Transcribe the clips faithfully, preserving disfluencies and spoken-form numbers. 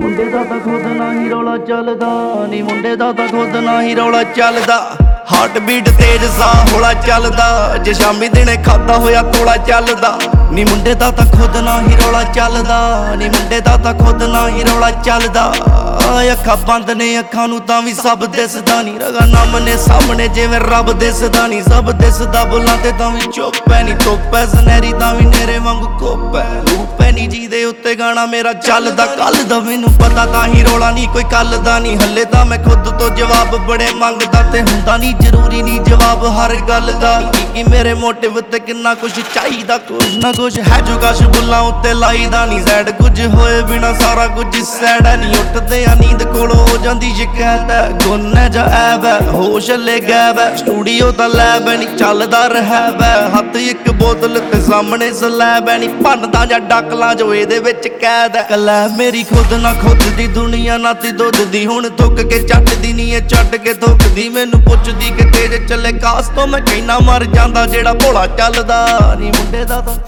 ਮੁੰਡੇ ਦਾ ਤਾਂ ਖੁਦ ਨਾ ਹੀ ਰੌਲਾ ਚੱਲਦਾ ਨੀ ਮੁੰਡੇ ਦਾ ਤਾਂ ਖੁਦ ਨਾ ਹੀ ਰੌਲਾ ਚੱਲਦਾ। ਹਾਰਟ ਬੀਟ ਤੇਜ਼ ਸਾਹ ਹੌਲਾ ਚੱਲਦਾ ਜੇ ਸ਼ਾਮੀ ਦਿਨੇ ਖਾਦਾ ਹੋਇਆ ਤੋਲਾ ਚੱਲਦਾ। ਨੀ ਮੁੰਡੇ ਦਾ ਤਾਂ ਖੁਦ ਨਾ ਹੀ ਰੌਲਾ ਚੱਲਦਾ ਨੀ ਮੁੰਡੇ ਦਾ ਤਾਂ ਖੁਦ ਨਾ ਹੀ ਰੌਲਾ ਚੱਲਦਾ। ਅੱਖਾਂ ਬੰਦ ਨੇ ਅੱਖਾਂ ਨੂੰ ਤਾਂ ਵੀ ਸਭ ਦਿਸਦਾ ਨੀ ਰਗਾ ਨਾਮ ਨੇ ਸਾਹਮਣੇ ਜਿਵੇਂ ਰੱਬ ਦਿਸਦਾ ਨੀ ਸਭ ਦਿਸਦਾ ਬੋਲਾਂ ਤੇ ਤਾਂ ਵੀ ਚੁੱਪ ਐ ਨੀ ਧੁੱਪ ਐ ਸੁਨਹਿਰੀ ਤਾਂ ਵੀ ਨੇਰੇ ਵਾਂਗੂ ਕੁੱਪ ਐ ਲੂਪ ਐ ਨੀ ਜੀ ਦੇ ਉੱਤੇ ਗਾਣਾ ਮੇਰਾ ਚੱਲਦਾ। ਕੱਲ ਦਾ ਮੈਨੂੰ ਪਤਾ ਤਾਂ ਹੀ ਰੌਲਾ ਨੀ ਕੋਈ ਕੱਲ ਦਾ ਨੀ ਹੱਲੇ ਤਾਂ ਮੈਂ ਖੁਦ ਤੋਂ ਜਵਾਬ ਬੜੇ ਮੰਗਦਾ ਤੇ ਹੁੰਦਾ ਨੀ ਜ਼ਰੂਰੀ ਨੀ ਜਵਾਬ ਹਰ ਗੱਲ ਦਾ। ਕਿ ਮੇਰੇ ਮੋਟਿਵ ਤੇ ਕਿੰਨਾ ਕੁਛ ਚਾਹੀਦਾ ਕੁਛ ਨਾ ਕੁਛ ਹੈ ਜੋ ਕਸ਼ ਬੁੱਲਾਂ ਉੱਤੇ ਲਾਈਦਾ ਨੀ ਸੈਡ ਕੁਝ ਹੋਏ ਬਿਨਾ ਸਾਰਾ ਕੁਝ ਸੈਡ ਐ ਨੀ ਉੱਠਦੇ ਆ ਨੀਂਦ ਕੋਲੋਂ ਹੋ ਜਾਂਦੀ ਸ਼ਿਕਾਇਤ ਐ ਗੁੰਨ ਐ ਜਾਂ ਐਬ ਐ ਹੋਸ਼ ਲੈ ਗੈਬ ਐ ਸਟੂਡੀਓ ਤਾਂ ਲੈਬ ਐ ਨੀ ਚੱਲਦਾ ਰਹਿਬ ਐ ਹੱਥ ਇੱਕ ਬੋਤਲ ਤੇ ਸਾਹਮਣੇ ਸਲੈਬ ਐ ਨੀ ਭੰਨਦਾ ਜਾਂ ਡੱਕਲਾਂ ਜੋ ਇਹਦੇ ਵਿੱਚ ਕੈਦ ਐ। ਕਲਾ ਮੇਰੀ ਖੁਦ ਨਾ ਖੁਦ ਦੀ ਦੁਨੀਆ ਨਾ ਤੀ ਦੁੱਧ ਦੀ ਹੁਣ ਥੁੱਕ ਕੇ ਚੱਟਦੀ ਨੀ ਇਹ ਛੱਡ ਕੇ ਥੁੱਕਦੀ ਮੈਨੂੰ ਪੁੱਛਦੀ ਕਿ ਤੇਰੇ ਚੱਲੇ ਕਾਸ ਤੋਂ ਮੈਂ ਕਹਿਣਾ ਮਰ ਜਾਂਦਾ ਜਿਹੜਾ ਭੋਲਾ ਚੱਲਦਾ ਨੀ ਮੁੰਡੇ ਦਾ ਤਾਂ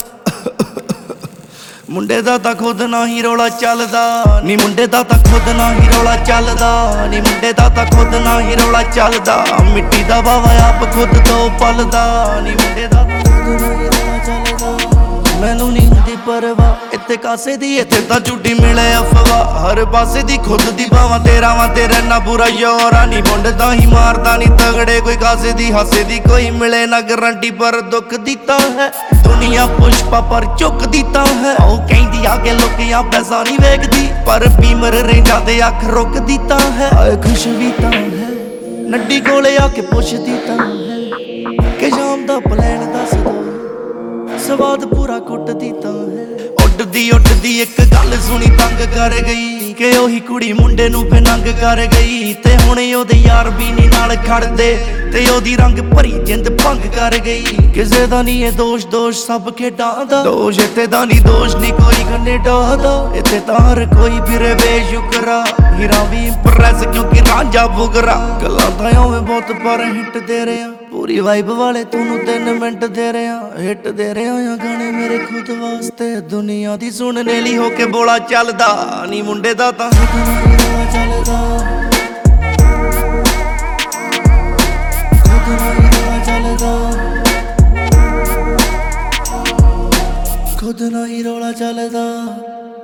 ਮੁੰਡੇ ਦਾ ਤਾਂ ਖੁਦ ਨਾ ਹੀ ਰੌਲਾ ਚੱਲਦਾ ਨੀ ਮੁੰਡੇ ਦਾ ਤਾਂ ਖੁਦ ਨਾ ਹੀ ਰੌਲਾ ਚੱਲਦਾ ਨੀ ਮੁੰਡੇ ਦਾ ਤਾਂ ਖੁਦ ਨਾ ਹੀ ਰੌਲਾ ਚੱਲਦਾ। ਮਿੱਟੀ ਦਾ ਵਾਵਾ ਆਪ ਖੁਦ ਤੋਂ ਪਲਦਾ ਨੀ ਮੁੰਡੇ ਦਾ ਤਾਂ ਖੁਦ ਨਾ ਹੀ ਰੌਲਾ ਚੱਲਦਾ। ਮੈਨੂੰ ਨੀ ਹੁੰਦੀ ਪਰਵਾਹ ਇੱਥੇ ਕਾਸੇ ਦੀ ਇੱਥੇ ਤਾਂ ਝੂਠੀ ਮਿਲੇ ਅਫਵਾਹ ਹਰ ਪਾਸੇ ਦੀ ਖੁਦ ਦੀ ਬਾਵਾਂ ਤੇਰਾ ਵਾਂ ਤੇਰੇ ਨਾ ਬੁਰਾ ਯੋਰਾ ਨੀ ਮੁੰਡਦਾ ਹੀ ਮਾਰਦਾ ਨੀ ਤਗੜੇ ਕੋਈ ਕਾਸੇ ਦੀ ਹਾਸੇ ਦੀ ਕੋਈ ਮਿਲੇ ਨਾ ਗਰੰਟੀ ਪਰ ਦੁੱਖ ਦੀ ਤਾਂ ਹੈ ਦੁਨੀਆ ਪੁਸ਼ਪਾ ਪਰ ਝੁਕਦੀ ਤਾਂ ਹੈ। ਉਹ ਕਹਿੰਦੀ ਆ ਕਿ ਲੋਕਿਆਂ ਪੈਸਾ ਨਹੀਂ ਵੇਖਦੀ ਪਰ ਬੀਮਰ ਰਹਿੰਦਾ ਤੇ ਅੱਖ ਰੁਕਦੀ ਤਾਂ ਹੈ। ਆਏ ਖੁਸ਼ ਵੀ ਤਾਂ ਹੈ ਨੱਡੀ ਕੋਲੇ ਆ ਕੇ ਪੁੱਛਦੀ ਤਾਂ ਹੈ ਕਿ ਸ਼ਾਮ ਦਾ ਪਲਾਨ ਦੱਸ ਦੋ ਸਵਾਦ ਪੂਰਾ ਕੁੱਟਦੀ ਤਾਂ ਹੈ। ਉੱਡਦੀ ਉੱਡਦੀ ਇੱਕ ਗੱਲ ਸੁਣੀ ਤੰਗ ਕਰ ਗਈ ਕਿ ਉਹੀ ਕੁੜੀ ਮੁੰਡੇ ਨੂੰ ਫੇ ਨੰਗ ਕਰ ਗਈ ਤੇ ਹੁਣ ਉਹਦੇ ਯਾਰ ਵੀ ਨੀ ਨਾਲ ਖੜਦੇ ਤੇ ਉਹਦੀ ਰੰਗ ਭਰੀ ਜਿੰਦ ਭੰਗ ਕਰ ਗਈ। ਕਿਸੇ ਦਾ ਨੀ ਇਹ ਦੋਸ਼ ਦੋਸ਼ ਸਭ ਖੇਡਾਂ ਦਾ ਦੋਸ਼ ਇੱਥੇ ਦਾ ਨੀ ਦੋਸ਼ ਨੀ ਕੋਈ ਕੈਨੇਡਾ ਦਾ ਇੱਥੇ ਤਾਂ ਹਰ ਕੋਈ ਫਿਰੇ ਬੇਸ਼ੁਕਰਾ ਹੀਰਾ ਵੀ ਇੰਪ੍ਰੈਸ ਕਿਉਂਕਿ ਰਾਂਝਾ ਬੁਗਰਾ ਗੱਲਾਂ ਤਾਂ ਉਵੇਂ ਬਹੁਤ ਪਰ ਹਿੱਟ ਦੇ ਰਿਹਾ ਪੂਰੀ ਵਾਈਬ ਵਾਲੇ ਤੂੰ ਤਿੰਨ ਮਿੰਟ ਦੇ ਰਿਹਾ ਹਿੱਟ ਦੇ ਰਿਹਾ ਆ ਗਾਣੇ ਮੇਰੇ ਖੁਦ ਵਾਸਤੇ ਦੁਨੀਆ ਦੀ ਸੁਣਨੇ ਲਈ ਹੋ ਕੇ ਬੋਲਾ ਚੱਲਦਾ ਨੀ ਮੁੰਡੇ ਦਾ ਤਾਂ ਖੁਦ ਨਾ ਹੀ ਰੌਲਾ ਚੱਲਦਾ ਖੁਦ ਨਾ ਹੀ ਰੌਲਾ ਚੱਲਦਾ ਖੁਦ ਨਾ ਹੀ ਰੌਲਾ ਚੱਲਦਾ।